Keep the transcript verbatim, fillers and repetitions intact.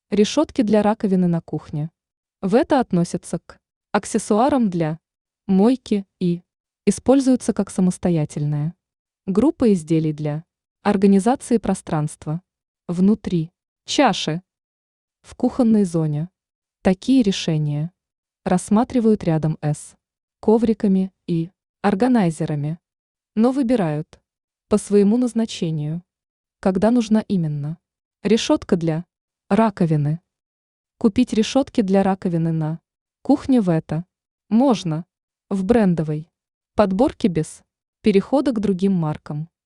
Решетки для раковины на кухне. В это относятся к аксессуарам для мойки и используются как самостоятельная группа изделий для организации пространства внутри чаши в кухонной зоне. Такие решения рассматривают рядом с ковриками и органайзерами, но выбирают по своему назначению, когда нужна именно решетка для раковины. Купить решетки для раковины на кухне в это можно в брендовой подборке без перехода к другим маркам.